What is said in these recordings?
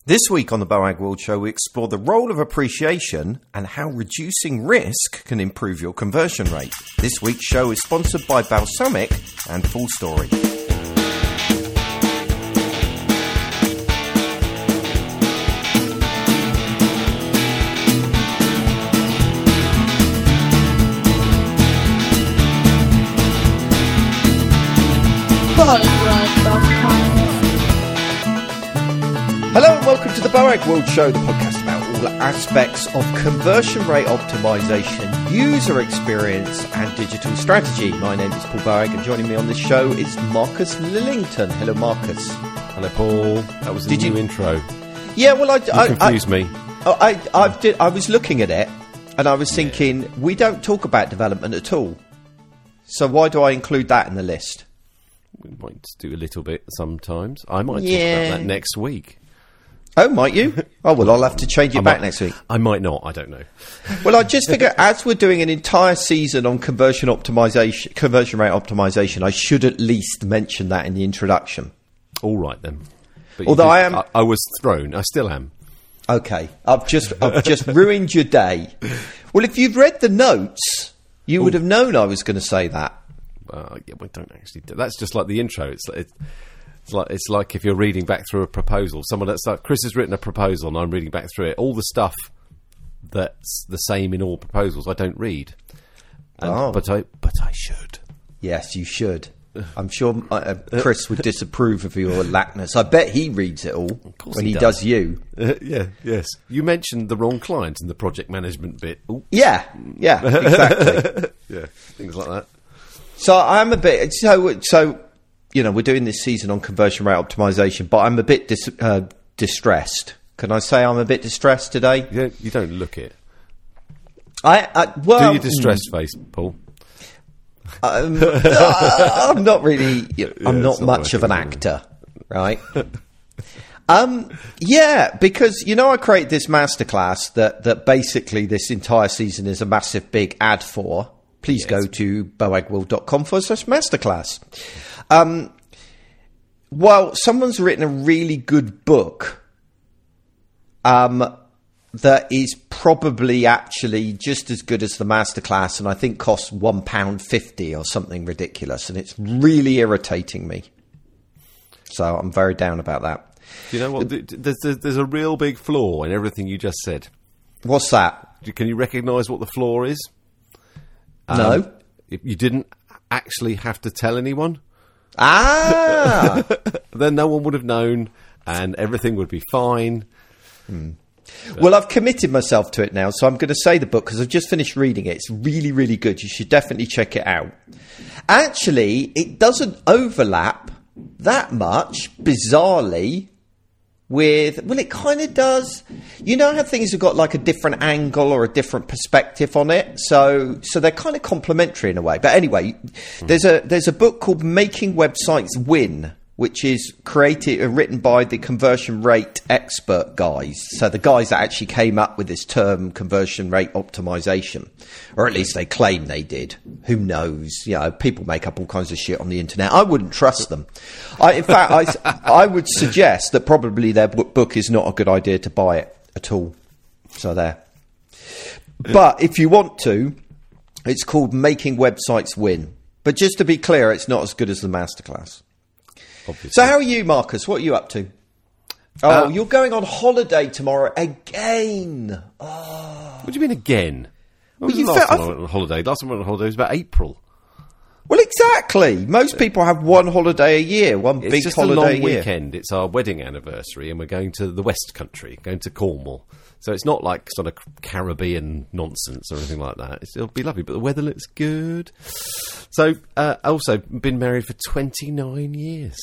This week on the BOAG World Show, we explore the role of appreciation and how reducing risk can improve your conversion rate. This week's show is sponsored by Balsamiq and Full Story. Hello and welcome to the BOAG World Show, the podcast about all aspects of conversion rate optimization, user experience and digital strategy. My name is Paul BOAG and joining me on this show is Marcus Lillington. Hello, Marcus. Hello, Paul. That was a new intro. Yeah, well, You confused me. I was looking at it and I was thinking, we don't talk about development at all. So why do I include that in the list? We might do a little bit sometimes. I might talk about that next week. Oh, might you? Oh, well, I'll have to change it back next week. I might not. I don't know. Well, I just figure as we're doing an entire season on conversion rate optimization, I should at least mention that in the introduction. All right, then. But Although I was thrown. I still am. Okay. I've just ruined your day. Well, if you've read the notes, you would have known I was going to say that. Yeah, we don't actually do. That's just like the intro. It's like if you're reading back through a proposal. Chris has written a proposal and I'm reading back through it. All the stuff that's the same in all proposals I don't read. But I should. Yes, you should. I'm sure Chris would disapprove of your lackness. I bet he reads it all when he does you. Yes. You mentioned the wrong client in the project management bit. Ooh. Yeah, exactly. Yeah, things like that. So I'm a bit... So you know, we're doing this season on conversion rate optimization, but I'm a bit distressed. Can I say I'm a bit distressed today? You don't look it. Well, do your distressed face, Paul? I'm not really... I'm not much of an actor, right? Yeah, because, I create this masterclass that basically this entire season is a massive big ad for. Please go to boagworld.com/masterclass. Well, someone's written a really good book that is probably actually just as good as the masterclass and I think costs £1.50 or something ridiculous, and it's really irritating me. So I'm very down about that. Do you know what? There's a real big flaw in everything you just said. What's that? Can you recognise what the flaw is? No. You didn't actually have to tell anyone. Then no one would have known and everything would be fine. Well, I've committed myself to it now, so I'm going to say the book because I've just finished reading it. It's really, really good. You should definitely check it out. Actually, it doesn't overlap that much, bizarrely, well, it kind of does. You know how things have got like a different angle or a different perspective on it? So they're kind of complementary in a way. But anyway, there's a book called Making Websites Win, which is written by the conversion rate expert guys. So the guys that actually came up with this term conversion rate optimization, or at least they claim they did. Who knows? People make up all kinds of shit on the internet. I wouldn't trust them. In fact, I would suggest that probably their book is not a good idea to buy it at all. So there. But if you want to, it's called Making Websites Win. But just to be clear, it's not as good as the masterclass. Obviously. So how are you, Marcus? What are you up to? Oh, you're going on holiday tomorrow again. Oh. What do you mean again? Last time I went on holiday was about April. Well, exactly. Most people have one holiday a year, big holiday a year. It's just a long weekend. It's our wedding anniversary and we're going to the West Country, going to Cornwall. So it's not like sort of Caribbean nonsense or anything like that. It'll be lovely, but the weather looks good. So, also been married for 29 years.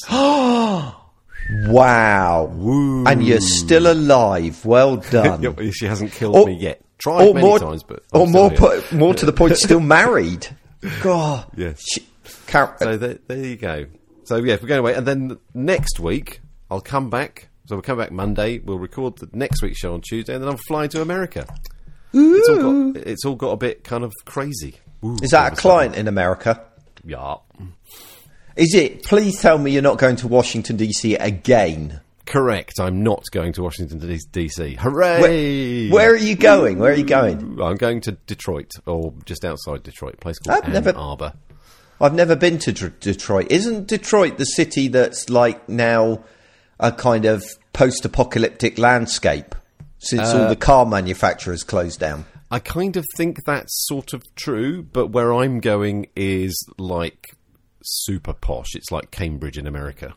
Wow. Woo. And you're still alive. Well done. She hasn't killed me yet. Tried many times, but... more to the point, still married. God. Yes. So there you go. So, yeah, we're going away. And then next week, I'll come back... So we'll come back Monday, we'll record the next week's show on Tuesday, and then I'm flying to America. It's all got a bit kind of crazy. Is that a client in America? Yeah. Is it? Please tell me you're not going to Washington, D.C. again. Correct. I'm not going to Washington DC. Hooray! Where are you going? Where are you going? I'm going to Detroit, or just outside Detroit, a place called Ann Arbor. I've never been to Detroit. Isn't Detroit the city that's like now a kind of post-apocalyptic landscape since all the car manufacturers closed down? I kind of think that's sort of true, but where I'm going is like super posh. It's like Cambridge in America.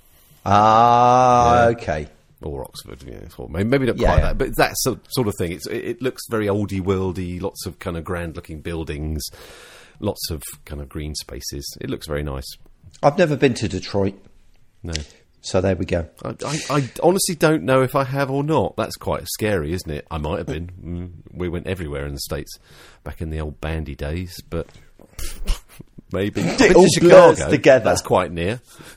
Okay. Or Oxford, or maybe not quite that, but that sort of thing. It looks very oldie worldy, lots of kind of grand looking buildings, lots of kind of green spaces. It looks very nice. I've never been to Detroit. No. So there we go. I honestly don't know if I have or not. That's quite scary, isn't it? I might have been. We went everywhere in the States back in the old bandy days, but maybe. It all blurs together. That's quite near.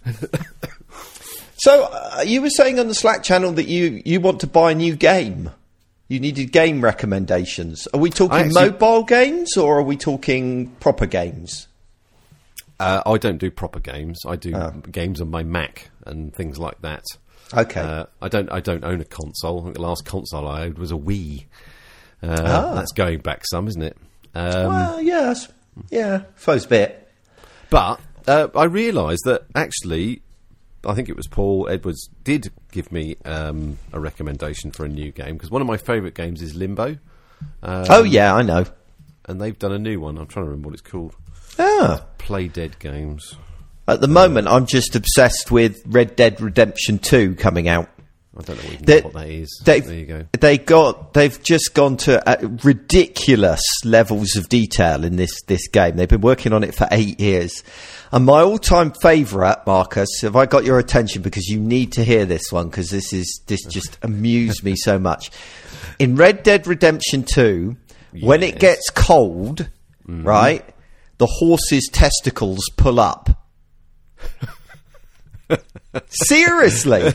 So, you were saying on the Slack channel that you want to buy a new game. You needed game recommendations. Are we talking mobile games or are we talking proper games? I don't do proper games. I do games on my Mac and things like that. Okay. I don't own a console. I think the last console I owned was a Wii. That's going back some, isn't it? Well, yes. Yeah, suppose a bit. But I realised that actually, I think it was Paul Edwards did give me a recommendation for a new game, because one of my favourite games is Limbo. I know. And they've done a new one. I'm trying to remember what it's called. Play Dead Games. At the moment, I'm just obsessed with Red Dead Redemption 2 coming out. I don't know what that is. There you go. They've just gone to ridiculous levels of detail in this game. They've been working on it for 8 years. And my all-time favourite, Marcus, have I got your attention, because you need to hear this one, because this just amused me so much. In Red Dead Redemption 2, when it gets cold, right, the horse's testicles pull up. Seriously.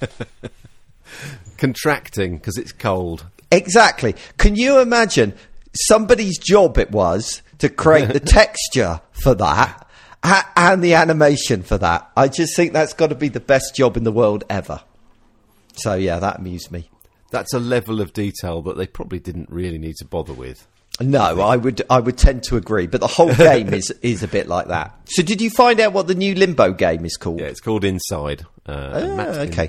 Contracting because it's cold. Exactly. Can you imagine somebody's job it was to create the texture for that and the animation for that? I just think that's got to be the best job in the world ever. So yeah, that amused me. That's a level of detail that they probably didn't really need to bother with. No, I would tend to agree, but the whole game is a bit like that. So did you find out what the new Limbo game is called? Yeah, it's called Inside. Okay.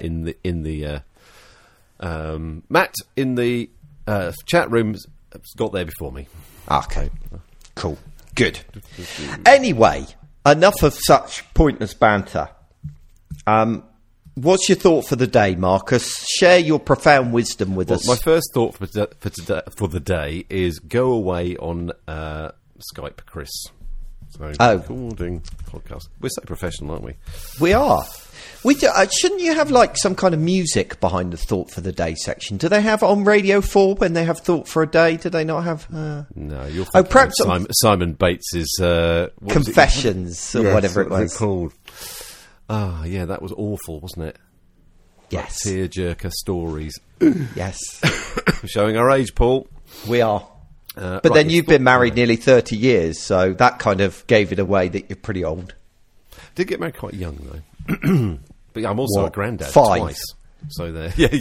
Matt in the chat room's got there before me. Okay, cool, good. Anyway, enough of such pointless banter. What's your thought for the day, Marcus? Share your profound wisdom with us. My first thought for the day is go away on Skype, Chris. So recording podcast. We're so professional, aren't we? We are. Shouldn't you have like some kind of music behind the thought for the day section? Do they have on Radio 4 when they have thought for a day? Do they not have? No, you're perhaps Simon Bates's Confessions or whatever it was called. Yeah, that was awful, wasn't it? Yes. Like tearjerker stories. Yes. Showing our age, Paul. We are. But then you've been married nearly 30 years, so that kind of gave it away that you're pretty old. Did get married quite young, though. But I'm also a granddad 5. twice. So there. Yeah.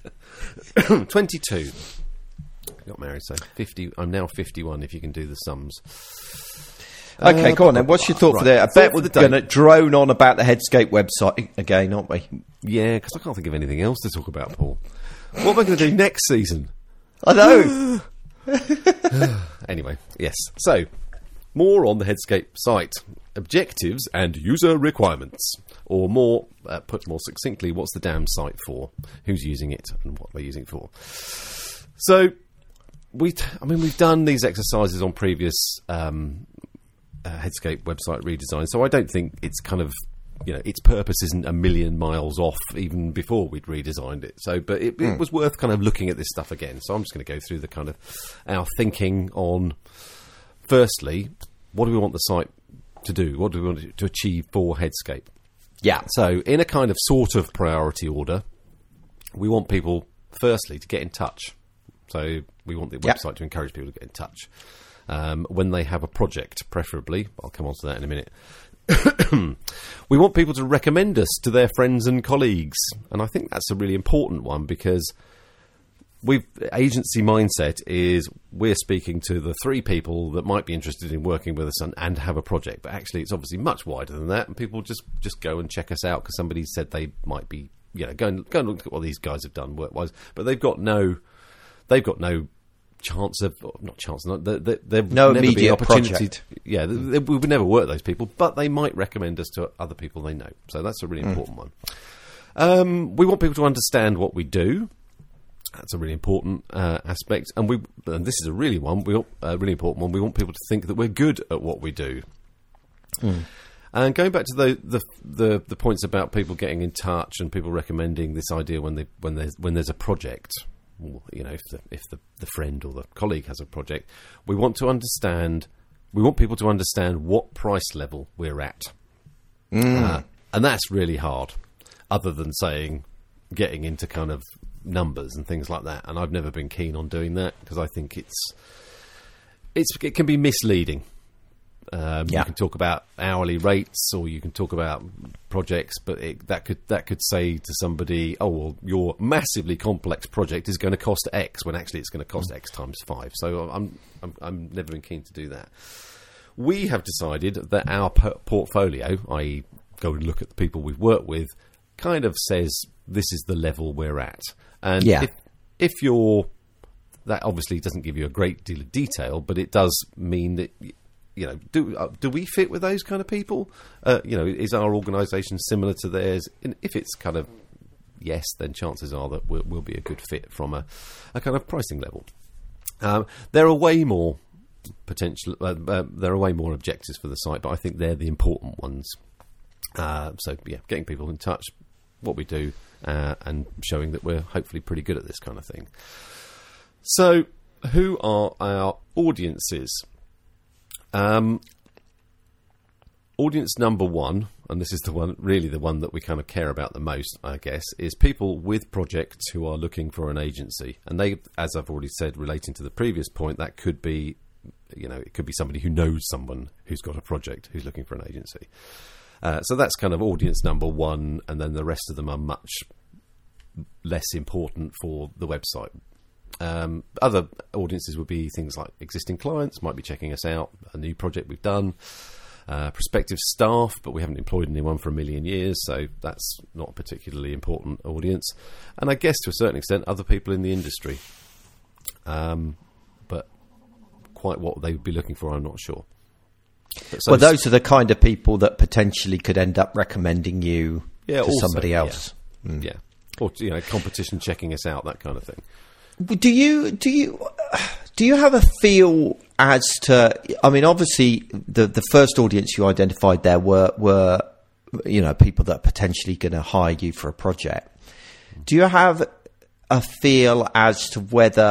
22. Got married, so 50. I'm now 51, if you can do the sums. Okay, go on then. What's your thought for that? I bet we're going to drone on about the Headscape website again, aren't we? Yeah, because I can't think of anything else to talk about, Paul. What am I going to do next season? I know. Anyway, yes. So, more on the Headscape site. Objectives and user requirements. Or more, put more succinctly, what's the damn site for? Who's using it and what they're using it for? So, we've done these exercises on previous Headscape website redesign, so I don't think it's kind of, its purpose isn't a million miles off even before we'd redesigned it. So, but it was worth kind of looking at this stuff again. So I'm just going to go through the kind of our thinking on, firstly, what do we want the site to do? What do we want to achieve for Headscape? Yeah. So in a kind of sort of priority order, we want people, firstly, to get in touch. So we want the website to encourage people to get in touch. When they have a project, preferably, I'll come on to that in a minute, We want people to recommend us to their friends and colleagues. And I think that's a really important one, because agency mindset is we're speaking to the 3 people that might be interested in working with us and have a project. But actually, it's obviously much wider than that. And people just go and check us out because somebody said they might be, go and look at what these guys have done work-wise. But they've got no chance of, not chance, they've no never immediate been opportunity. project. We would never work those people, but they might recommend us to other people they know. So that's a really important one. We want people to understand what we do. That's a really important aspect, and this is a really important one. We want people to think that we're good at what we do. And going back to the points about people getting in touch and people recommending this idea when there's a project, if the friend or the colleague has a project, we want people to understand what price level we're at, and that's really hard. Other than getting into kind of numbers and things like that, and I've never been keen on doing that because I think it can be misleading. You can talk about hourly rates, or you can talk about projects, but that could say to somebody, "Oh, well, your massively complex project is going to cost X," when actually it's going to cost X times 5. So I'm never been keen to do that. We have decided that our portfolio, i.e., go and look at the people we've worked with, kind of says this is the level we're at. And if you're, that obviously doesn't give you a great deal of detail, but it does mean that, do we fit with those kind of people? Is our organisation similar to theirs? And if it's kind of yes, then chances are that we'll be a good fit from a kind of pricing level. There are way more potential. There are way more objectives for the site, but I think they're the important ones. Getting people in touch, what we do, and showing that we're hopefully pretty good at this kind of thing. So, who are our audiences? Audience number 1, and this is the one that we kind of care about the most, I guess, is people with projects who are looking for an agency. And they, as I've already said, relating to the previous point, that could be, it could be somebody who knows someone who's got a project who's looking for an agency. So that's kind of audience number 1, and then the rest of them are much less important for the website. Other audiences would be things like existing clients, might be checking us out, a new project we've done, prospective staff, but we haven't employed anyone for 1 million years, so that's not a particularly important audience. And I guess to a certain extent, other people in the industry. But quite what they would be looking for, I'm not sure. Well, those are the kind of people that potentially could end up recommending you to somebody else. Yeah. Or competition checking us out, that kind of thing. Do you have a feel as to? I mean, obviously, the first audience you identified there were people that are potentially going to hire you for a project. Do you have a feel as to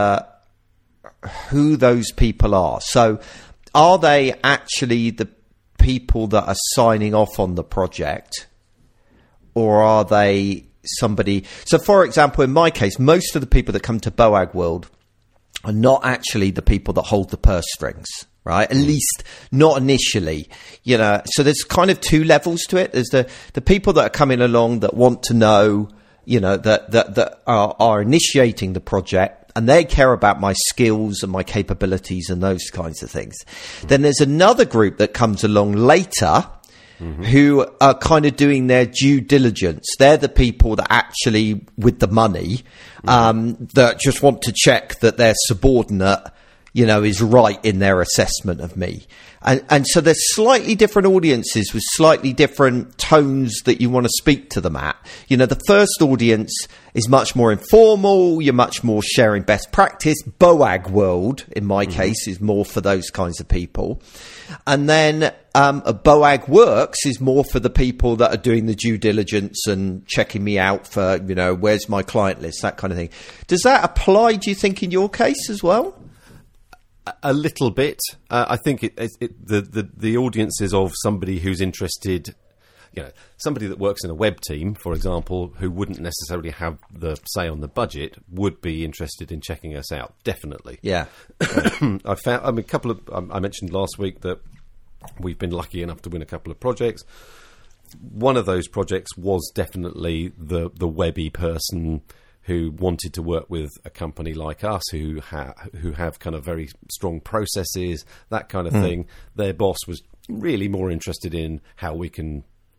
who those people are? So, are they actually the people that are signing off on the project, or are they somebody? So, for example, in my case, most of the people that come to BOAG World are not actually the people that hold the purse strings, right? At least not initially, So there's kind of 2 levels to it. There's the people that are coming along that want to know, that are initiating the project, and they care about my skills and my capabilities and those kinds of things. Then there's another group that comes along later, who are kind of doing their due diligence. They're the people that actually, with the money, that just want to check that their subordinate, is right in their assessment of me. And so there's slightly different audiences with slightly different tones that you want to speak to them at. The first audience is much more informal. You're much more sharing best practice. BOAG World, in my case, is more for those kinds of people. And then BOAG Works is more for the people that are doing the due diligence and checking me out for, where's my client list, that kind of thing. Does that apply, do you think, in your case as well? A little bit. I think the audiences of somebody who's interested, somebody that works in a web team, for example, who wouldn't necessarily have the say on the budget, would be interested in checking us out. Definitely. Yeah. I mentioned last week that We've been lucky enough to win a couple of projects. One of those projects was definitely the webby person who wanted to work with a company like us, who have kind of very strong processes, that kind of thing. Their boss was really more interested in how we can,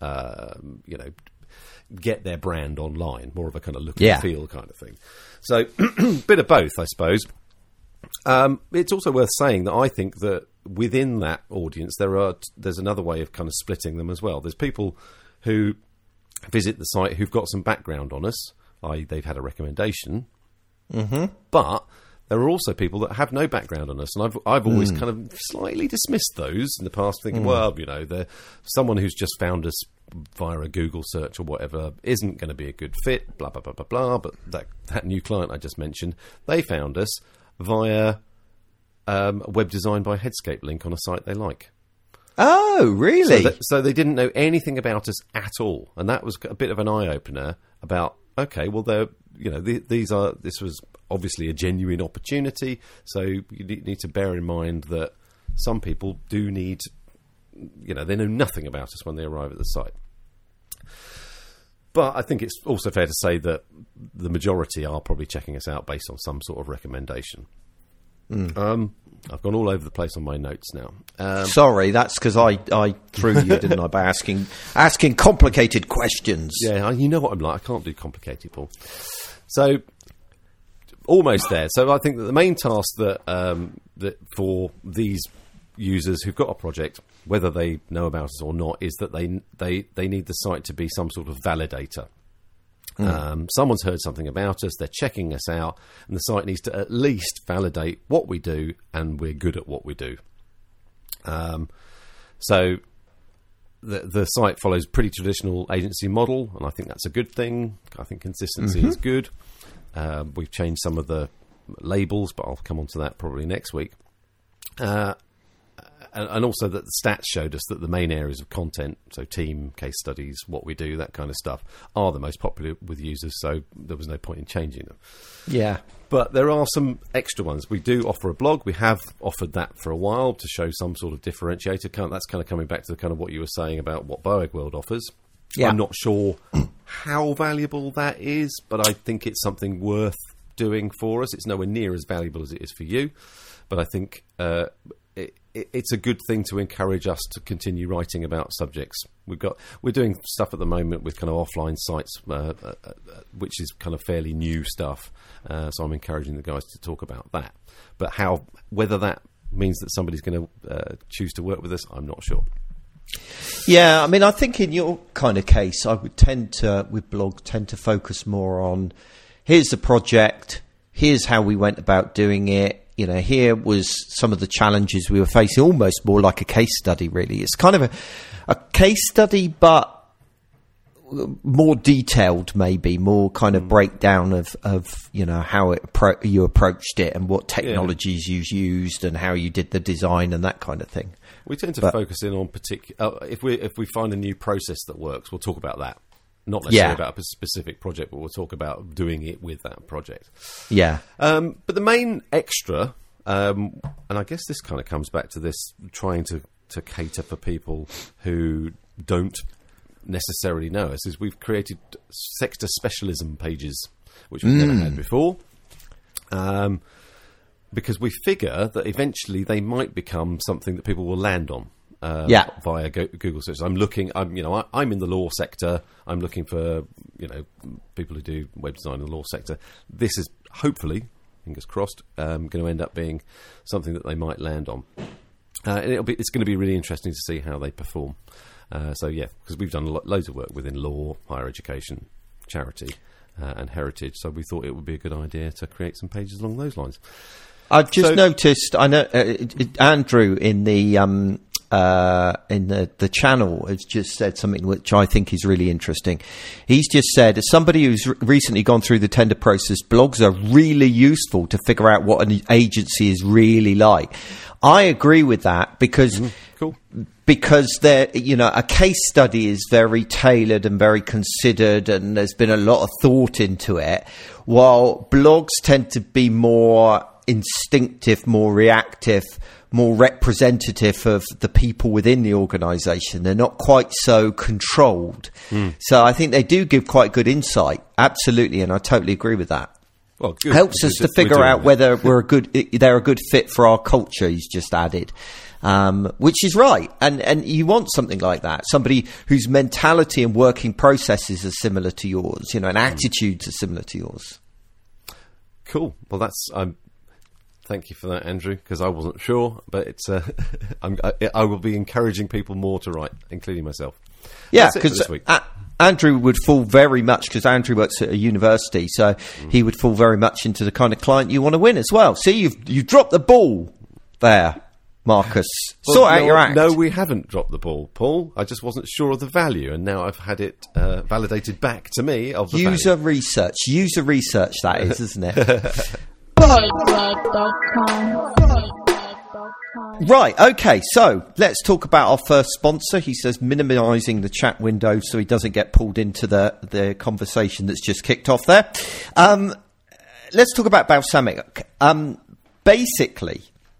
get their brand online, more of a kind of look and feel kind of thing. So, bit of both, I suppose. It's also worth saying that I think that within that audience, there's another way of kind of splitting them as well. There's people who visit the site who've got some background on us, they've had a recommendation, but there are also people that have no background on us, and I've always kind of slightly dismissed those in the past, thinking, well, someone who's just found us via a Google search or whatever isn't going to be a good fit, blah blah blah blah blah. But that new client I just mentioned, they found us via a web design by Headscape link on a site they like. Oh, really? So they didn't know anything about us at all, and that was a bit of an eye opener about. Okay, well, this was obviously a genuine opportunity, so you need to bear in mind that some people do need, they know nothing about us when they arrive at the site. But I think it's also fair to say that the majority are probably checking us out based on some sort of recommendation. I've gone all over the place on my notes now. Sorry, that's because I threw you, didn't I, by asking complicated questions. Yeah, you know what I'm like. I can't do complicated, Paul. So, almost there. So I think that the main task that for these users who've got a project, whether they know about us or not, is that they need the site to be some sort of validator. Someone's heard something about us, they're checking us out, and the site needs to at least validate what we do, and we're good at what we do. So the site follows a pretty traditional agency model, and I think that's a good thing. I think consistency is good. We've changed some of the labels, but I'll come on to that probably next week. And also that the stats showed us that the main areas of content, so team, case studies, what we do, that kind of stuff, are the most popular with users, so there was no point in changing them. Yeah. But there are some extra ones. We do offer a blog. We have offered that for a while to show some sort of differentiator. That's kind of coming back to the kind of what you were saying about what Boag World offers. Yeah. I'm not sure how valuable that is, but I think it's something worth doing for us. It's nowhere near as valuable as it is for you, but I think it's a good thing to encourage us to continue writing about subjects. We're doing stuff at the moment with kind of offline sites, which is kind of fairly new stuff. So I'm encouraging the guys to talk about that. But whether that means that somebody's going to choose to work with us, I'm not sure. Yeah, I mean, I think in your kind of case, I would tend to focus more on here's the project, here's how we went about doing it. Here was some of the challenges we were facing, almost more like a case study, really. It's kind of a case study, but more detailed, maybe, more kind of breakdown of how you approached it and what technologies you used and how you did the design and that kind of thing. We tend to focus in on particular. If we find a new process that works, we'll talk about that. Not necessarily about a specific project, but we'll talk about doing it with that project. Yeah. But the main extra, and I guess this kind of comes back to this, trying to cater for people who don't necessarily know us, is we've created sector specialism pages, which we've never had before. Because we figure that eventually they might become something that people will land on. Via Google search. I'm in the law sector. I'm looking for people who do web design in the law sector. This is hopefully, fingers crossed, going to end up being something that they might land on, and it's going to be really interesting to see how they perform. Because we've done loads of work within law, higher education, charity, and heritage. So we thought it would be a good idea to create some pages along those lines. I've just noticed. I know Andrew in the channel has just said something which I think is really interesting. He's just said, as somebody who's recently gone through the tender process, blogs are really useful to figure out what an agency is really like. I agree with that because there, a case study is very tailored and very considered, and there's been a lot of thought into it, while blogs tend to be more instinctive, more reactive, more representative of the people within the organisation. They're not quite so controlled. So I think they do give quite good insight. Absolutely, and I totally agree with that. Well, good. Helps us to figure out whether they're a good fit for our culture. He's just added, which is right, and you want something like that. Somebody whose mentality and working processes are similar to yours, and attitudes are similar to yours. Cool. Well, that's. Thank you for that, Andrew, because I wasn't sure, but it's. I will be encouraging people more to write, including myself. Yeah, because Andrew would fall very much, because Andrew works at a university, so he would fall very much into the kind of client you want to win as well. See, you've dropped the ball there, Marcus. Sort out your act. No, we haven't dropped the ball, Paul. I just wasn't sure of the value, and now I've had it validated back to me of the User value. research, that is, isn't it? Right, okay, so let's talk about our first sponsor. He says minimising the chat window so he doesn't get pulled into the conversation that's just kicked off there. Let's talk about Balsamiq. Basically,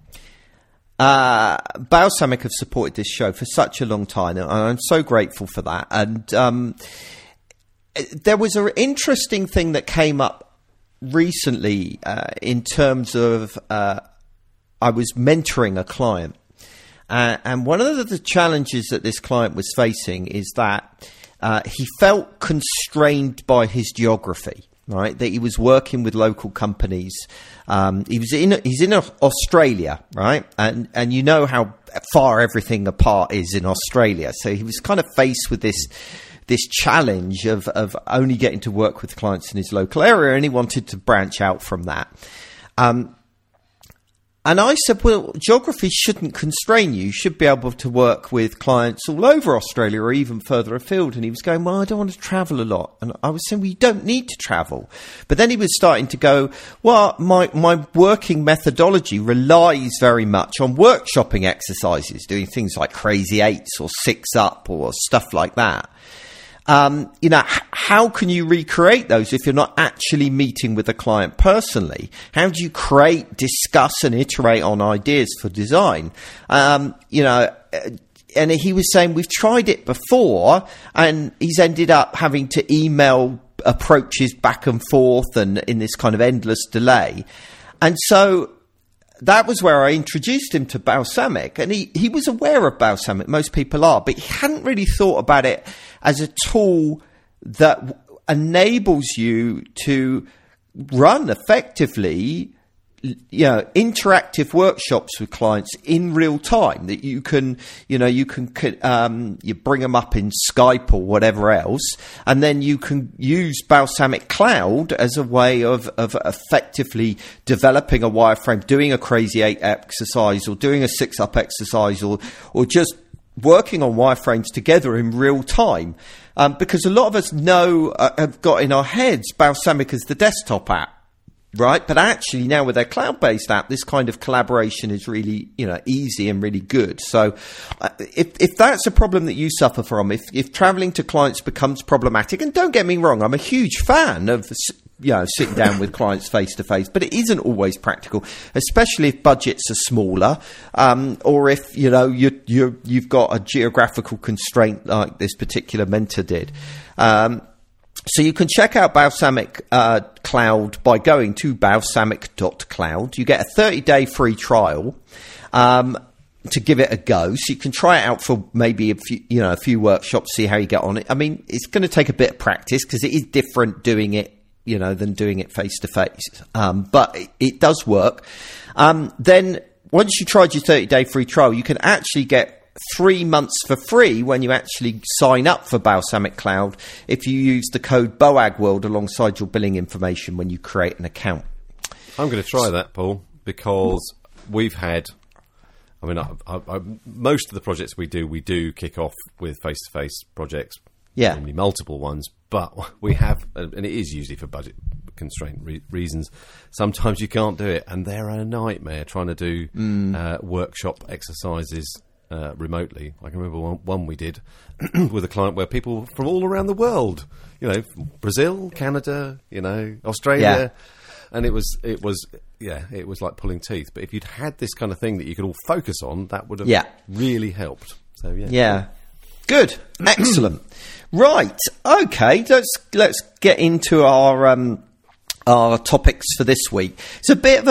Balsamiq have supported this show for such a long time, and I'm so grateful for that. And there was an interesting thing that came up recently in terms of I was mentoring a client, and one of the challenges that this client was facing is that he felt constrained by his geography, right? That he was working with local companies. He's in Australia, right? And you know how far everything apart is in Australia. So he was kind of faced with this challenge of only getting to work with clients in his local area, and he wanted to branch out from that. And I said, well, geography shouldn't constrain you. You should be able to work with clients all over Australia or even further afield. And he was going, well, I don't want to travel a lot. And I was saying, well, you don't need to travel. But then he was starting to go, well, my working methodology relies very much on workshopping exercises, doing things like crazy eights or 6 up or stuff like that. How can you recreate those if you're not actually meeting with a client personally? How do you create, discuss and iterate on ideas for design? And he was saying we've tried it before, and he's ended up having to email approaches back and forth and in this kind of endless delay. And so that was where I introduced him to Balsamiq, and he was aware of Balsamiq. Most people are, but he hadn't really thought about it as a tool that enables you to run effectively, interactive workshops with clients in real time. That you can you bring them up in Skype or whatever else, and then you can use Balsamiq Cloud as a way of effectively developing a wireframe, doing a crazy 8 exercise, or doing a 6 up exercise, or just working on wireframes together in real time. Because a lot of us have got in our heads Balsamiq as the desktop app. Right, but actually now with their cloud-based app, this kind of collaboration is really, easy and really good. So, if that's a problem that you suffer from, if traveling to clients becomes problematic, and don't get me wrong, I'm a huge fan of sitting down with clients face to face, but it isn't always practical, especially if budgets are smaller, or if you've got a geographical constraint like this particular mentor did. So you can check out Balsamiq Cloud by going to balsamiq.cloud. You get a 30-day free trial to give it a go. So you can try it out for maybe a few workshops, see how you get on it. I mean, it's going to take a bit of practice because it is different doing it, than doing it face to face. But it does work. Then once you tried your 30-day free trial, you can actually get 3 months for free when you actually sign up for Balsamiq Cloud if you use the code BOAGWorld alongside your billing information when you create an account. I'm going to try that, Paul, because we've had... most of the projects we do kick off with face-to-face projects, normally multiple ones, but we have, and it is usually for budget constraint reasons, sometimes you can't do it, and they're a nightmare trying to do workshop exercises remotely. I can remember one we did with a client where people from all around the world, Brazil, Canada, Australia, and it was like pulling teeth. But if you'd had this kind of thing that you could all focus on, that would have really helped. So yeah. Good. Excellent. Right. Okay. Let's get into our topics for this week. It's a bit of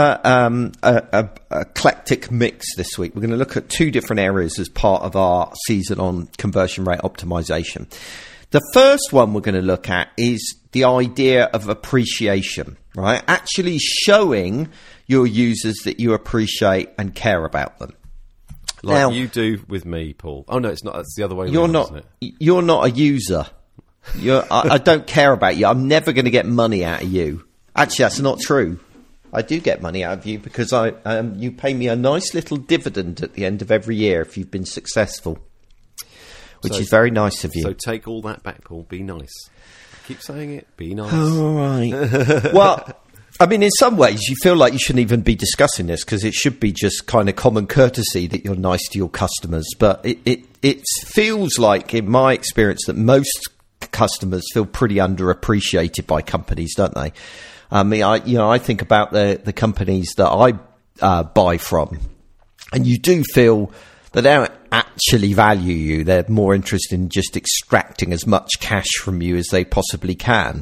a eclectic mix this week. We're going to look at two different areas as part of our season on conversion rate optimization. The first one we're going to look at is the idea of appreciation, right? Actually showing your users that you appreciate and care about them. Like now, you do with me, Paul. Oh, no, it's not. That's the other way around, isn't it? You're not a user. I don't care about you. I'm never going to get money out of you. Actually, that's not true. I do get money out of you because you pay me a nice little dividend at the end of every year if you've been successful, which is very nice of you. So take all that back, Paul. Be nice. Keep saying it. Be nice. All right. Well, I mean, in some ways, you feel like you shouldn't even be discussing this because it should be just kind of common courtesy that you're nice to your customers. But it feels like, in my experience, that most customers feel pretty underappreciated by companies, don't they? I mean, I think about the companies that I buy from, and you do feel that they don't actually value you. They're more interested in just extracting as much cash from you as they possibly can.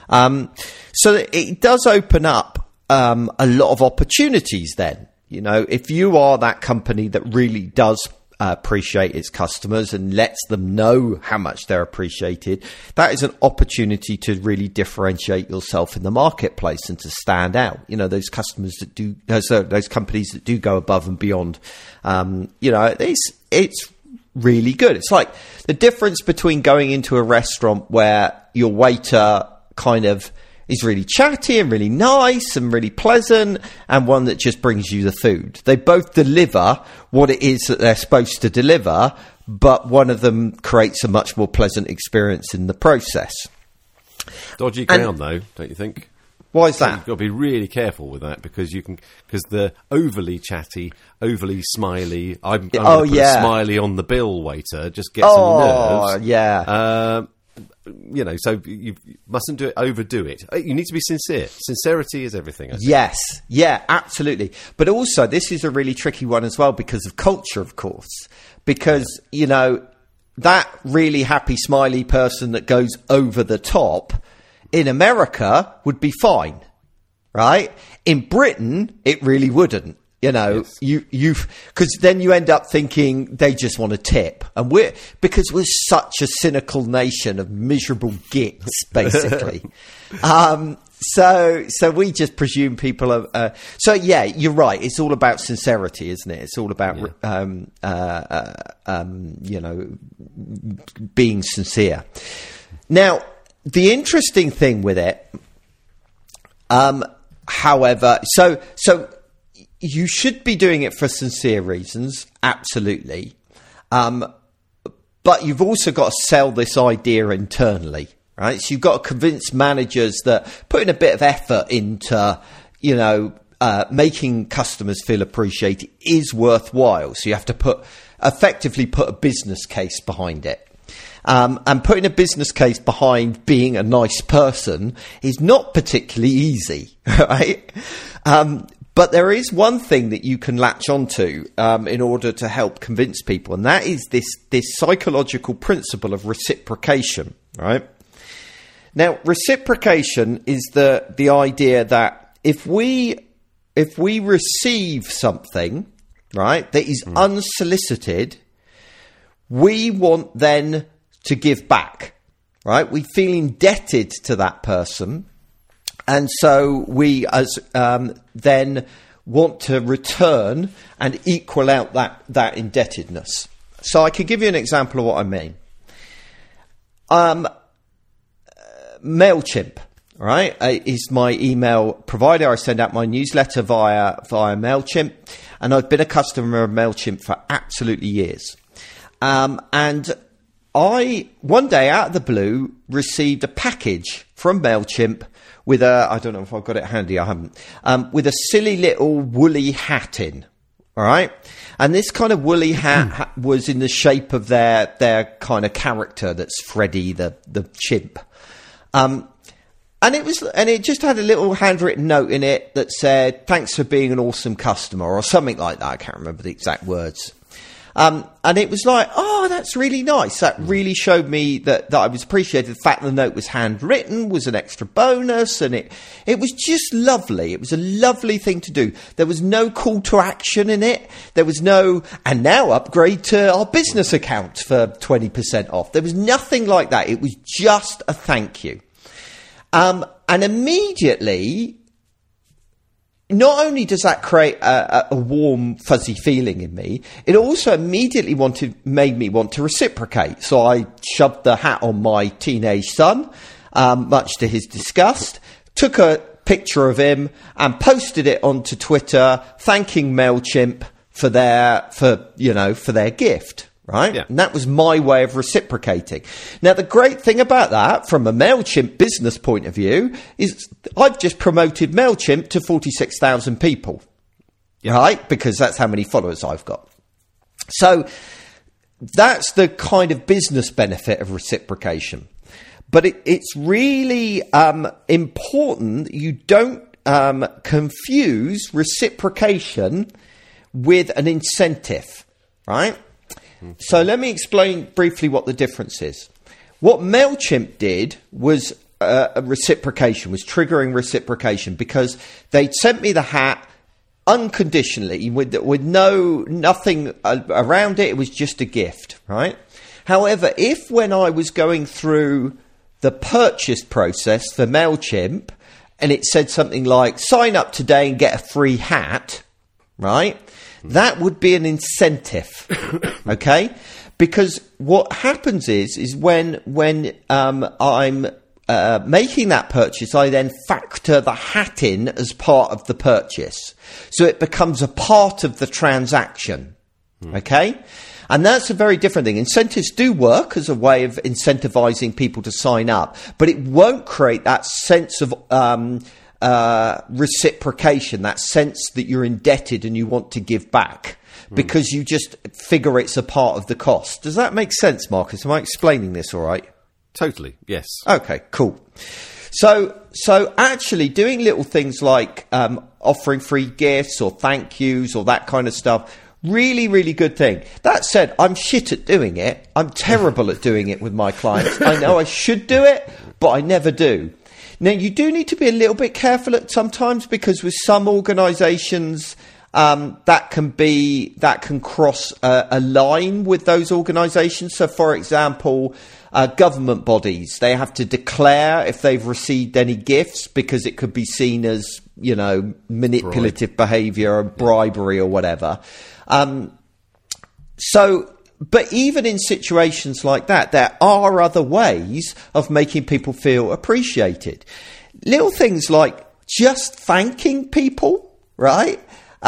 So it does open up a lot of opportunities then. You know, if you are that company that really does appreciate its customers and lets them know how much they're appreciated, that is an opportunity to really differentiate yourself in the marketplace and to stand out. You know, those customers that do, those companies that do go above and beyond, you know, it's really good. It's like the difference between going into a restaurant where your waiter kind of is really chatty and really nice and really pleasant, and one that just brings you the food. They both deliver what it is that they're supposed to deliver, but one of them creates a much more pleasant experience in the process. Dodgy ground, though, don't you think? Why is that? You've got to be really careful with that because the overly chatty, overly smiley, I'm going to put a smiley on the bill waiter just gets on your nerves. Yeah. You know, so you mustn't overdo it. You need to be sincere. Sincerity is everything, I think. Yes, yeah, absolutely. But also, this is a really tricky one as well because of culture, of course. Because, you know, that really happy, smiley person that goes over the top in America would be fine, right? In Britain, it really wouldn't. You know, yes. Because then you end up thinking they just want a tip, and because we're such a cynical nation of miserable gits, basically. So we just presume people are. So yeah, you're right. It's all about sincerity, isn't it? It's all about you know, being sincere. Now, the interesting thing with it, however, so. You should be doing it for sincere reasons, absolutely. But you've also got to sell this idea internally, right? So you've got to convince managers that putting a bit of effort into, you know, making customers feel appreciated is worthwhile. So you have to effectively put a business case behind it. And putting a business case behind being a nice person is not particularly easy, right? But there is one thing that you can latch onto in order to help convince people, and that is this psychological principle of reciprocation, right? Now, reciprocation is the idea that if we receive something, right, that is unsolicited, we want then to give back, right? We feel indebted to that person. And so we then want to return and equal out that indebtedness. So I could give you an example of what I mean. MailChimp, right, is my email provider. I send out my newsletter via MailChimp, and I've been a customer of MailChimp for absolutely years. And I, one day out of the blue, received a package from MailChimp with I don't know if I've got it handy, I haven't, with a silly little woolly hat in, all right? And this kind of woolly hat was in the shape of their kind of character that's Freddy the chimp. And it just had a little handwritten note in it that said, "Thanks for being an awesome customer," or something like that. I can't remember the exact words. And it was like, oh, that's really nice. That really showed me that I was appreciated. The fact that the note was handwritten was an extra bonus, and it was just lovely. It was a lovely thing to do. There was no call to action in it. There was no, and now upgrade to our business account for 20% off. There was nothing like that. It was just a thank you. And immediately, not only does that create a warm, fuzzy feeling in me, it also immediately made me want to reciprocate. So I shoved the hat on my teenage son, much to his disgust, took a picture of him and posted it onto Twitter, thanking MailChimp for their gift. Right? Yeah. And that was my way of reciprocating. Now, the great thing about that, from a MailChimp business point of view, is I've just promoted MailChimp to 46,000 people. Yeah. Right? Because that's how many followers I've got. So that's the kind of business benefit of reciprocation. But it's really important that you don't confuse reciprocation with an incentive. Right? So let me explain briefly what the difference is. What MailChimp did was a reciprocation, was triggering reciprocation, because they'd sent me the hat unconditionally with nothing around it. It was just a gift, right? However, if when I was going through the purchase process for MailChimp and it said something like, sign up today and get a free hat, right? That would be an incentive, okay? Because what happens is when I'm making that purchase, I then factor the hat in as part of the purchase. So it becomes a part of the transaction, okay? And that's a very different thing. Incentives do work as a way of incentivizing people to sign up, but it won't create that sense of reciprocation, that sense that you're indebted and you want to give back, because you just figure it's a part of the cost. Does that make sense, Marcus? Am I explaining this all right? Totally, yes. Okay, cool. So actually doing little things like offering free gifts or thank yous or that kind of stuff, really, really good thing. That said, I'm shit at doing it. I'm terrible at doing it with my clients. I know I should do it, but I never do. Now, you do need to be a little bit careful at sometimes, because with some organisations, that can cross a line with those organisations. So, for example, government bodies, they have to declare if they've received any gifts, because it could be seen as, manipulative behaviour or bribery or whatever. But even in situations like that, there are other ways of making people feel appreciated. Little things like just thanking people, right?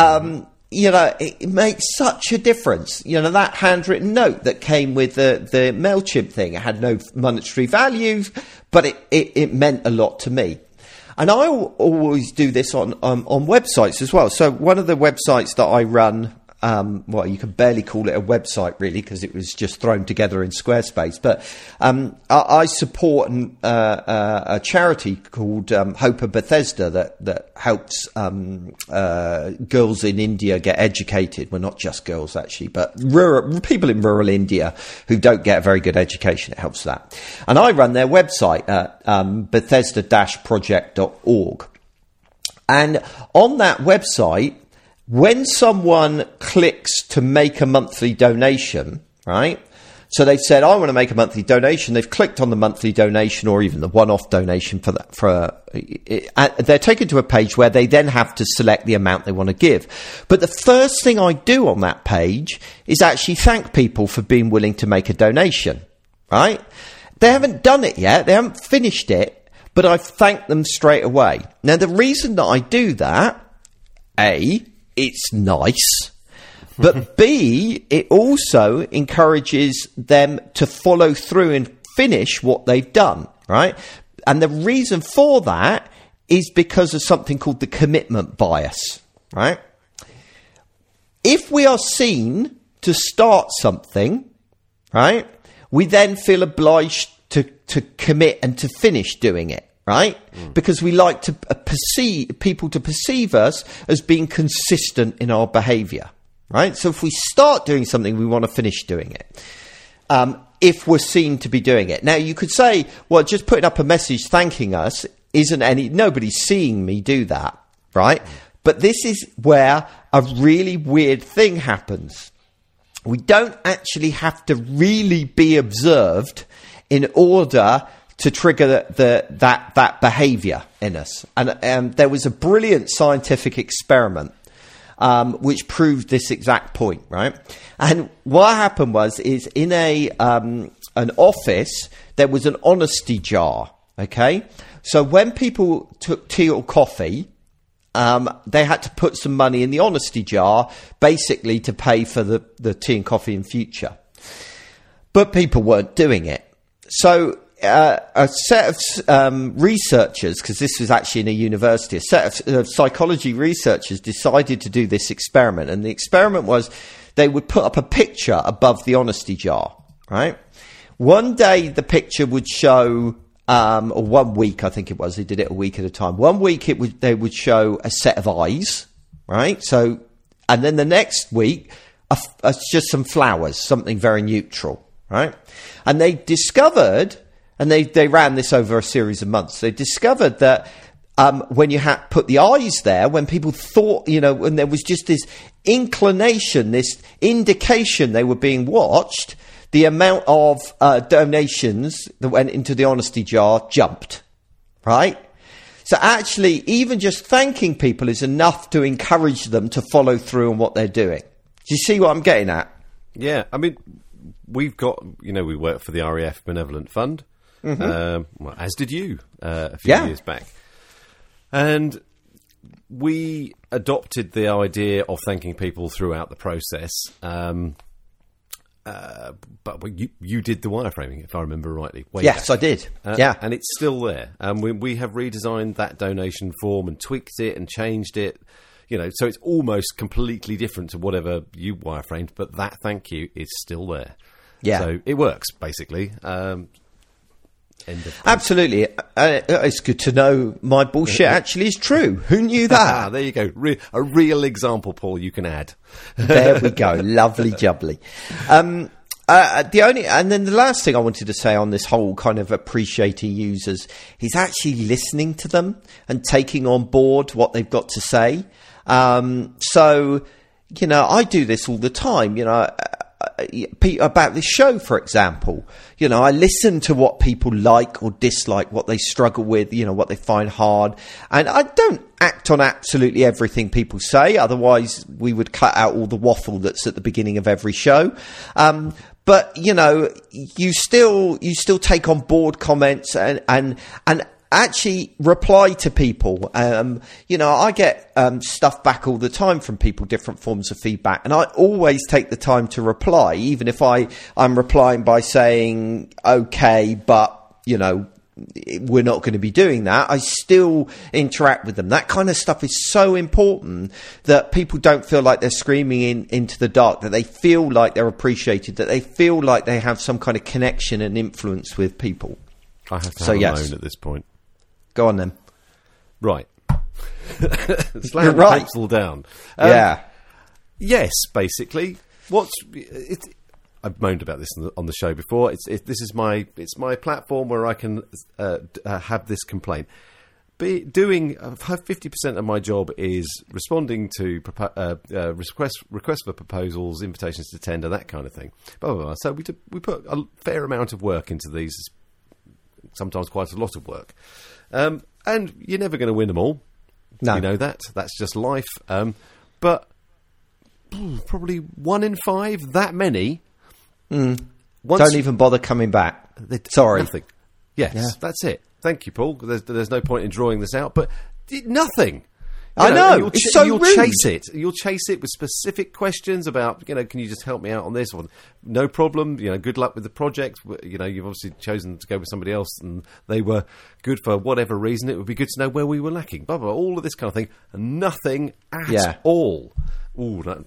It makes such a difference. That handwritten note that came with the MailChimp thing, it had no monetary value, but it meant a lot to me. And I always do this on websites as well. So one of the websites that I run, you can barely call it a website really, because it was just thrown together in Squarespace. But I support a charity called Hope of Bethesda that helps girls in India get educated. Well, not just girls actually, but people in rural India who don't get a very good education. It helps that. And I run their website at Bethesda-project.org. And on that website, when someone clicks to make a monthly donation, right? So they've said, I want to make a monthly donation. They've clicked on the monthly donation or even the one-off donation for that. They're taken to a page where they then have to select the amount they want to give. But the first thing I do on that page is actually thank people for being willing to make a donation, right? They haven't done it yet. They haven't finished it, but I've thanked them straight away. Now, the reason that I do that, A, it's nice, but B, it also encourages them to follow through and finish what they've done, right? And the reason for that is because of something called the commitment bias, right? If we are seen to start something, right, we then feel obliged to commit and to finish doing it, right? Because we like to people to perceive us as being consistent in our behaviour, right? So if we start doing something, we want to finish doing it. If we're seen to be doing it. Now, you could say, well, just putting up a message thanking us nobody's seeing me do that, right? But this is where a really weird thing happens. We don't actually have to really be observed in order to trigger that behaviour in us. And there was a brilliant scientific experiment which proved this exact point, right? And what happened is in an office there was an honesty jar. Okay, so when people took tea or coffee, they had to put some money in the honesty jar, basically to pay for the tea and coffee in future. But people weren't doing it. So a set of researchers, because this was actually in a university, a set of psychology researchers decided to do this experiment. And the experiment was they would put up a picture above the honesty jar, right? One day the picture would show... or 1 week, I think it was. They did it a week at a time. 1 week, they would show a set of eyes, right? So, and then the next week, just some flowers, something very neutral, right? And they discovered, and they ran this over a series of months. They discovered that when you had put the eyes there, when people thought, when there was just this inclination, this indication they were being watched, the amount of donations that went into the honesty jar jumped, right? So actually, even just thanking people is enough to encourage them to follow through on what they're doing. Do you see what I'm getting at? Yeah, I mean, we've got, we work for the RAF Benevolent Fund, well, as did you a few years back. And we adopted the idea of thanking people throughout the process. But you did the wireframing, if I remember rightly. Yes, back. I did. Yeah. And it's still there. And we have redesigned that donation form and tweaked it and changed it. So it's almost completely different to whatever you wireframed, but that thank you is still there. Yeah. So it works, basically. Absolutely. It's good to know my bullshit actually is true. Who knew that? There you go. A real example, Paul, you can add. There we go. Lovely jubbly. And then the last thing I wanted to say on this whole kind of appreciating users is actually listening to them and taking on board what they've got to say. So, I do this all the time, about this show, for example. I listen to what people like or dislike, what they struggle with, what they find hard. And I don't act on absolutely everything people say. Otherwise, we would cut out all the waffle that's at the beginning of every show. But, you still take on board comments and actually reply to people. I get stuff back all the time from people, different forms of feedback, and I always take the time to reply, even if I'm replying by saying, okay, but, we're not going to be doing that. I still interact with them. That kind of stuff is so important that people don't feel like they're screaming into the dark, that they feel like they're appreciated, that they feel like they have some kind of connection and influence with people. I have to have a moan at this point. Go on then. Right. Slam the pencil down. Yeah. Yes, basically. I've moaned about this on the show before. It's my platform where I can have this complaint. Doing 50% of my job is responding to requests for proposals, invitations to tender, that kind of thing. Blah, blah, blah. So we put a fair amount of work into these, sometimes quite a lot of work. And you're never going to win them all. No. You know that. That's just life. But probably 1 in 5, that many. Don't even bother coming back. Sorry. Nothing. Yes, yeah. That's it. Thank you, Paul. There's no point in drawing this out, but nothing. I know. It's so you'll rude. Chase it. You'll chase it with specific questions about, can you just help me out on this? Or no problem. Good luck with the project. You've obviously chosen to go with somebody else, and they were good for whatever reason. It would be good to know where we were lacking. Blah blah. All of this kind of thing, and nothing at all. Ooh, that just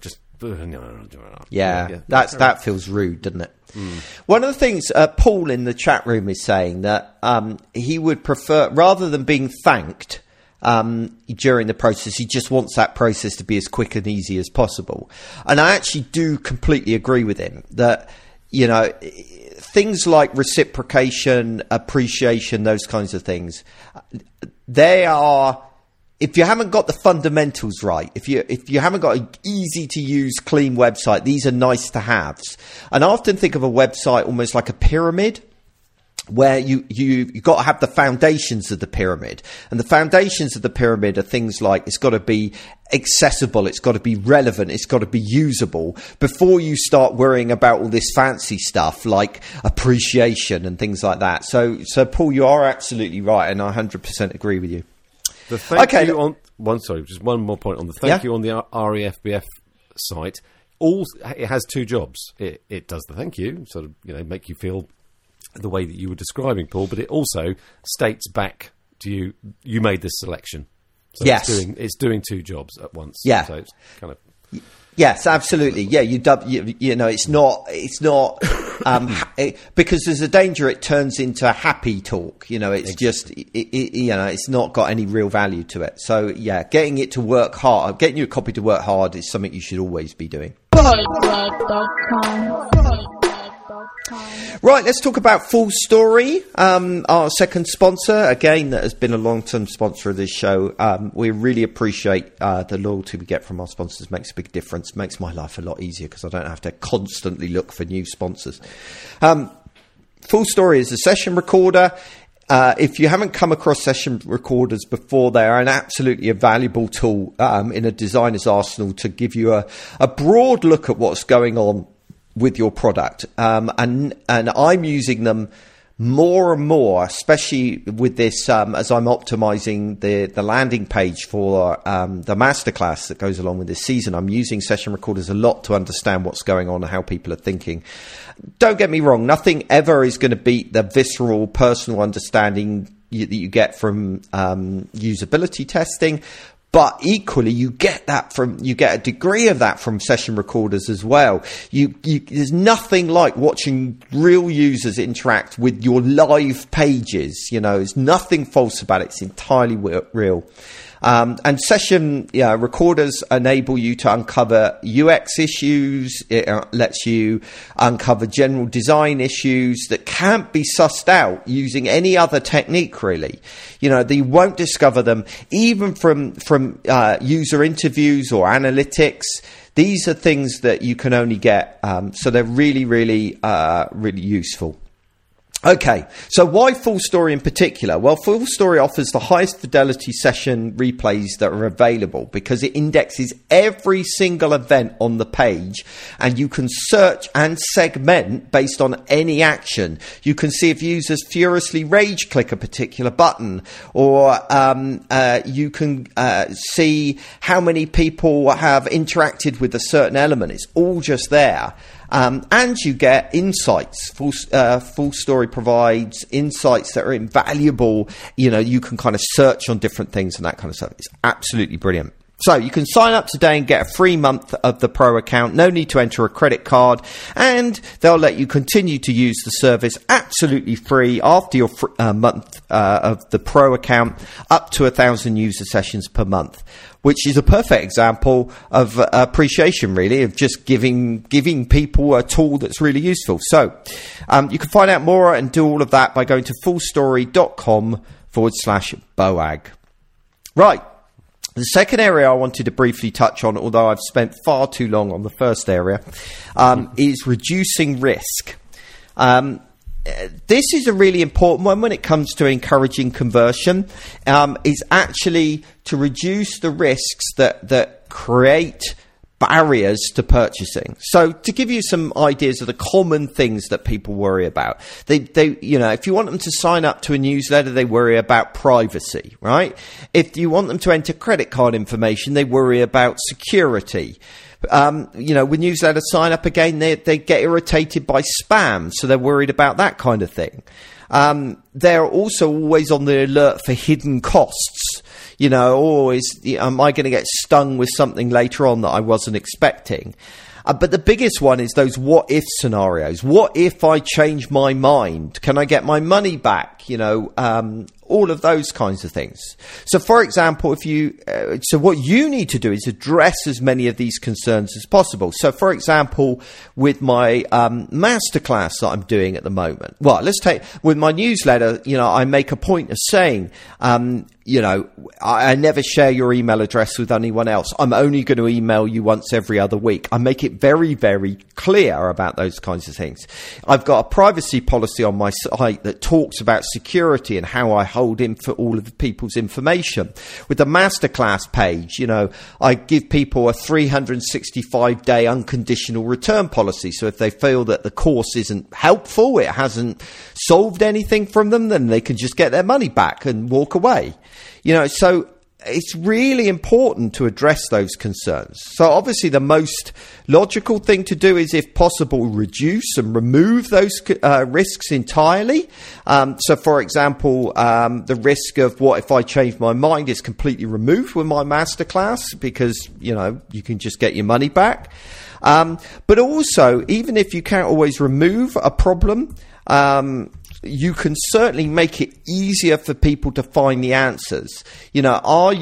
That feels rude, doesn't it? One of the things Paul in the chat room is saying that he would prefer, rather than being thanked during the process, he just wants that process to be as quick and easy as possible. And I actually do completely agree with him that, you know, things like reciprocation, appreciation, those kinds of things, they are, if you haven't got the fundamentals right, if you haven't got an easy to use, clean website, these are nice to haves. And I often think of a website almost like a pyramid, where you got to have the foundations of the pyramid. And the foundations of the pyramid are things like, it's got to be accessible, it's got to be relevant, it's got to be usable, before you start worrying about all this fancy stuff like appreciation and things like that. So Paul, you are absolutely right, and I 100% agree with you. The thank you on just one more point on the thank you on the REFBF site. It has two jobs. It does the thank you, sort of, you know, make you feel the way that you were describing, Paul, but it also states back to you, you made this selection. So yes. It's doing two jobs at once. Yeah. So it's kind of... Yes, absolutely. Yeah, you know, it's not because there's a danger it turns into happy talk. You know, it's exactly. You know, it's not got any real value to it. So yeah, getting it to work hard, getting your copy to work hard is something you should always be doing. Right, let's talk about Full Story, our second sponsor, again, that has been a long-term sponsor of this show. We really appreciate the loyalty we get from our sponsors. Makes a big difference, makes my life a lot easier because I don't have to constantly look for new sponsors. Full Story is a session recorder. If you haven't come across session recorders before, they are an absolutely valuable tool in a designer's arsenal to give you a broad look at what's going on with your product. And I'm using them more and more, especially with this, as I'm optimizing the landing page for the masterclass that goes along with this season. I'm using session recorders a lot to understand what's going on and how people are thinking. Don't get me wrong, nothing ever is going to beat the visceral, personal understanding that you get from usability testing. But equally, you get a degree of that from session recorders as well. There's nothing like watching real users interact with your live pages. You know, there's nothing false about it. It's entirely real. And session recorders enable you to uncover UX issues. It lets you uncover general design issues that can't be sussed out using any other technique, really. You know, you won't discover them even from user interviews or analytics. These are things that you can only get, so they're really, really, really useful. Okay, so why Full Story in particular? Well, Full Story offers the highest fidelity session replays that are available because it indexes every single event on the page, and you can search and segment based on any action. You can see if users furiously rage click a particular button, or you can see how many people have interacted with a certain element. It's all just there. And you get insights. Full Story provides insights that are invaluable. You know, you can kind of search on different things and that kind of stuff. It's absolutely brilliant. So you can sign up today and get a free month of the Pro account. No need to enter a credit card, and they'll let you continue to use the service absolutely free after your month of the Pro account, up to 1,000 user sessions per month, which is a perfect example of appreciation, really, of just giving people a tool that's really useful. So you can find out more and do all of that by going to fullstory.com/BOAG. Right. The second area I wanted to briefly touch on, although I've spent far too long on the first area, is reducing risk. This is a really important one when it comes to encouraging conversion, is actually to reduce the risks that create barriers to purchasing. So to give you some ideas of the common things that people worry about, they you know, if you want them to sign up to a newsletter, they worry about privacy, right? If you want them to enter credit card information, they worry about security. You know, with newsletter sign up, again, they get irritated by spam, so they're worried about that kind of thing. They're also always on the alert for hidden costs. Am I going to get stung with something later on that I wasn't expecting? But the biggest one is those what-if scenarios. What if I change my mind? Can I get my money back? All of those kinds of things. So, for example, what you need to do is address as many of these concerns as possible. So, for example, with my masterclass that I'm doing at the moment, with my newsletter, I make a point of saying, I never share your email address with anyone else. I'm only going to email you once every other week. I make it very, very clear about those kinds of things. I've got a privacy policy on my site that talks about security and how I hold in for all of the people's information. With the masterclass page, I give people a 365-day unconditional return policy. So if they feel that the course isn't helpful, it hasn't solved anything from them, then they can just get their money back and walk away. So it's really important to address those concerns. So obviously the most logical thing to do is, if possible, reduce and remove those risks entirely. So for example, the risk of what if I change my mind is completely removed with my masterclass, because, you can just get your money back. But also, even if you can't always remove a problem, you can certainly make it easier for people to find the answers. I've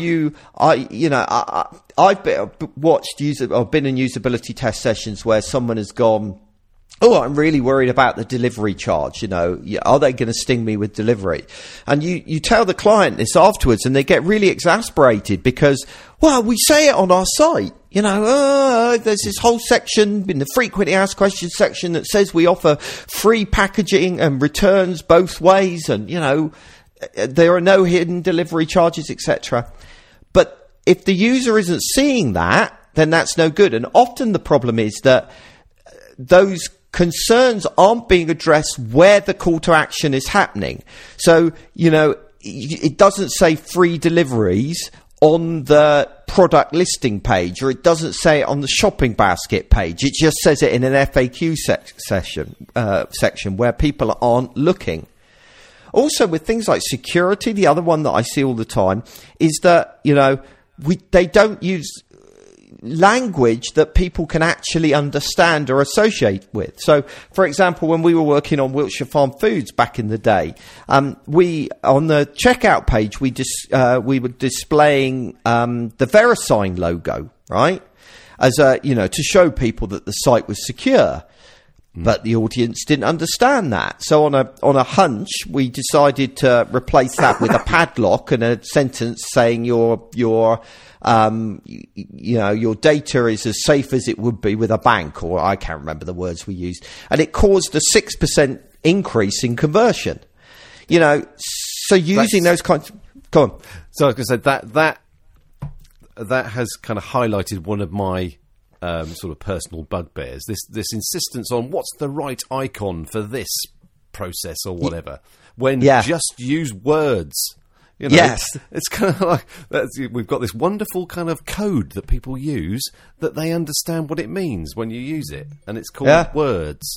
been in usability test sessions where someone has gone, I'm really worried about the delivery charge. Are they going to sting me with delivery? And you tell the client this afterwards, and they get really exasperated because, we say it on our site. There's this whole section in the frequently asked questions section that says we offer free packaging and returns both ways, and there are no hidden delivery charges, etc. But if the user isn't seeing that, then that's no good. And often the problem is that those concerns aren't being addressed where the call to action is happening. So, it doesn't say free deliveries on the product listing page, or it doesn't say it on the shopping basket page. It just says it in an FAQ section where people aren't looking. Also, with things like security, the other one that I see all the time is that, they don't use language that people can actually understand or associate with. So, for example, when we were working on Wiltshire Farm Foods back in the day, we on the checkout page we were displaying the VeriSign logo, right, as to show people that the site was secure. But the audience didn't understand that. So on a hunch, we decided to replace that with a padlock and a sentence saying your data is as safe as it would be with a bank, or I can't remember the words we used. And it caused a 6% increase in conversion. So using those kinds of... Go on. So I was going to say that has kind of highlighted one of my sort of personal bugbears. This insistence on what's the right icon for this process or whatever, when just use words. Yes. It's kind of like we've got this wonderful kind of code that people use that they understand what it means when you use it, and it's called words.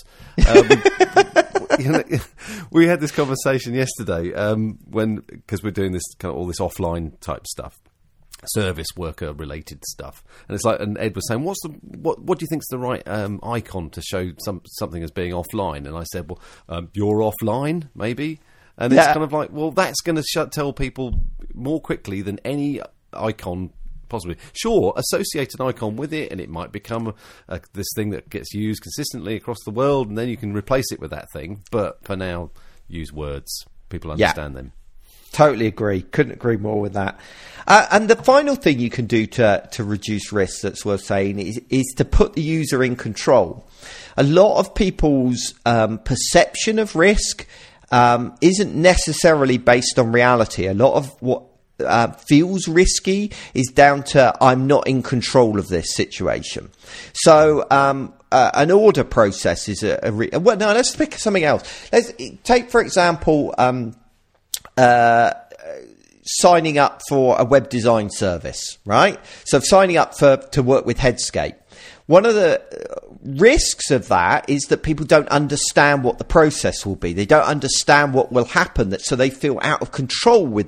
We had this conversation yesterday because we're doing this kind of all this offline type stuff, service worker related stuff, and it's like, and Ed was saying, what do you think's the right icon to show something as being offline? And I said, you're offline, maybe. And it's kind of like, that's going to tell people more quickly than any icon possibly. Sure, associate an icon with it, and it might become this thing that gets used consistently across the world, and then you can replace it with that thing. But for now, use words. People understand them. Totally agree. Couldn't agree more with that. And the final thing you can do to reduce risks that's worth saying is to put the user in control. A lot of people's perception of risk isn't necessarily based on reality. A lot of what feels risky is down to I'm not in control of this situation. So an order process is let's pick something else. Let's take, for example, signing up for a web design service, right? So signing up to work with Headscape. One of the risks of that is that people don't understand what the process will be. They don't understand what will happen, so they feel out of control with that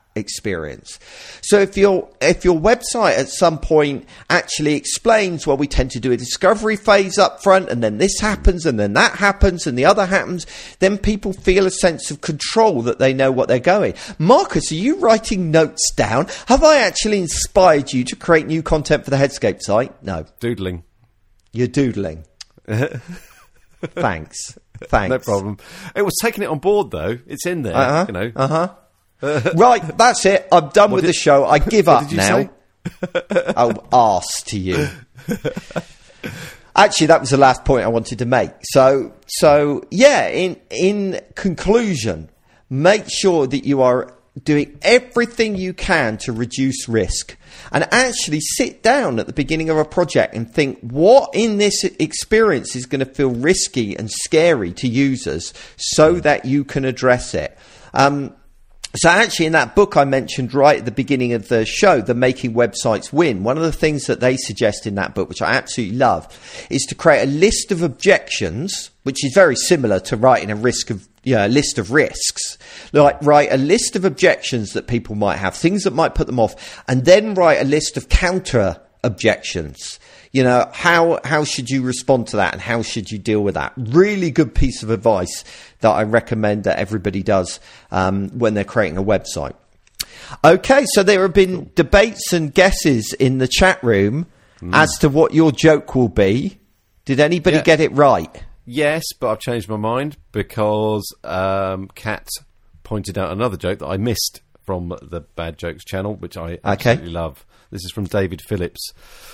experience. So if your website at some point actually explains, well, we tend to do a discovery phase up front, and then this happens, and then that happens, and the other happens, then people feel a sense of control, that they know what they're going. Marcus, are you writing notes down? Have I actually inspired you to create new content for the Headscape site? No. Doodling. You're doodling. Thanks. No problem. It was taking it on board, though. It's in there, you know. Right, that's it. I'm done with the show. I give up now. Say? Oh, arse to you. Actually, that was the last point I wanted to make. So yeah, in conclusion, make sure that you are doing everything you can to reduce risk, and actually sit down at the beginning of a project and think, what in this experience is going to feel risky and scary to users, so that you can address it. So actually, in that book I mentioned right at the beginning of the show, The Making Websites Win, one of the things that they suggest in that book, which I absolutely love, is to create a list of objections, which is very similar to writing a list of risks. Like, write a list of objections that people might have, things that might put them off, and then write a list of counter objections. You know, how should you respond to that, and how should you deal with that? Really good piece of advice that I recommend that everybody does when they're creating a website. Okay, so there have been debates and guesses in the chat room as to what your joke will be. Did anybody get it right? Yes, but I've changed my mind because Kat pointed out another joke that I missed from the Bad Jokes channel, which I absolutely love. This is from David Phillips.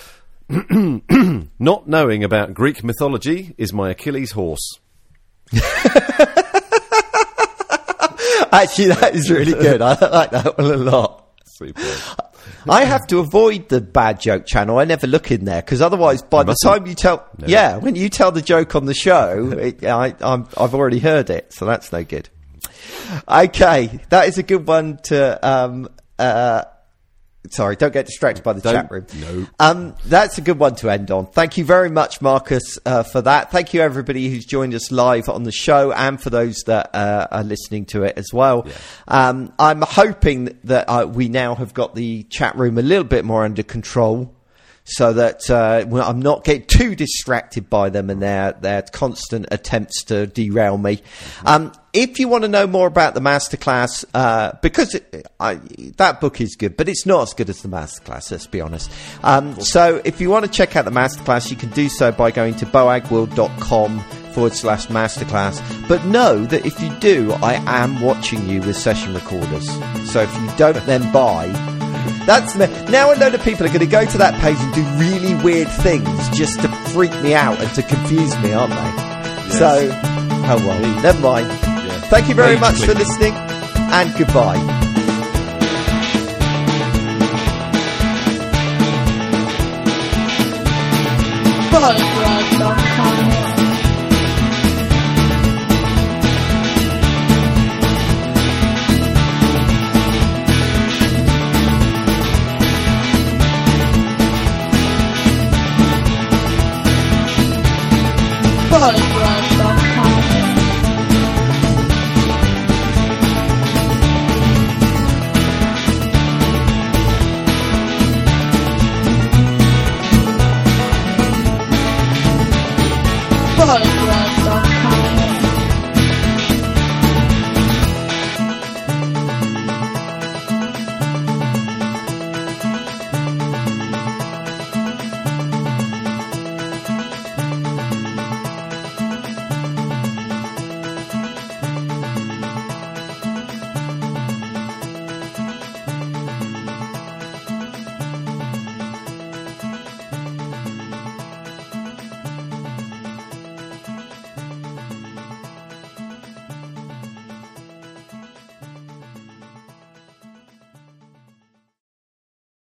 Not knowing about Greek mythology is my Achilles horse. Actually, that is really good. I like that one a lot. Super. I have to avoid the Bad Joke channel. I never look in there, because otherwise, by the time you tell, when you tell the joke on the show, I've already heard it, so that's no good. Okay, that is a good one to. Sorry, don't get distracted by the chat room. No. That's a good one to end on. Thank you very much, Marcus, for that. Thank you, everybody who's joined us live on the show, and for those that are listening to it as well. Yeah. I'm hoping that we now have got the chat room a little bit more under control, so that I'm not getting too distracted by them and their constant attempts to derail me. If you want to know more about the masterclass, because that book is good, but it's not as good as the masterclass, let's be honest. So if you want to check out the masterclass, you can do so by going to boagworld.com/masterclass. But know that if you do, I am watching you with session recorders. So if you don't then buy... Now a load of people are going to go to that page and do really weird things just to freak me out and to confuse me, aren't they? Yes. So, oh well, never mind. Yeah. Thank you very much for listening, and goodbye. Boagworld.com